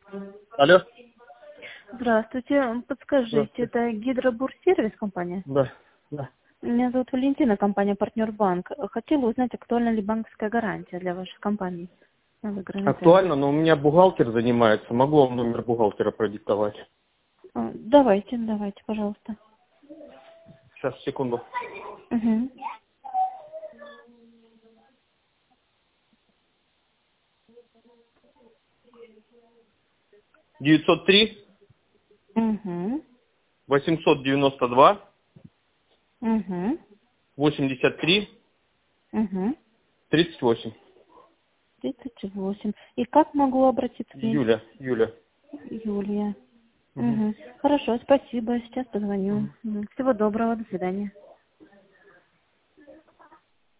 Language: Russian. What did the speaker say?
Алло? Здравствуйте. Подскажите, Здравствуйте. это Гидробурсервис компания? Да, да. Меня зовут Валентина, компания «Партнер Банк». Хотела узнать, актуальна ли банковская гарантия для вашей компании на выигранный ценник. Актуально, но у меня бухгалтер занимается. Могу вам номер бухгалтера продиктовать? Давайте, пожалуйста. Сейчас, секунду. Угу. 903 Угу. 892 Угу. 83 Угу. 38. 38. И как могу обратиться к ней? Юля. Юлия. Мгм. Угу. Хорошо, спасибо. Сейчас позвоню. Мгм. Всего доброго, до свидания.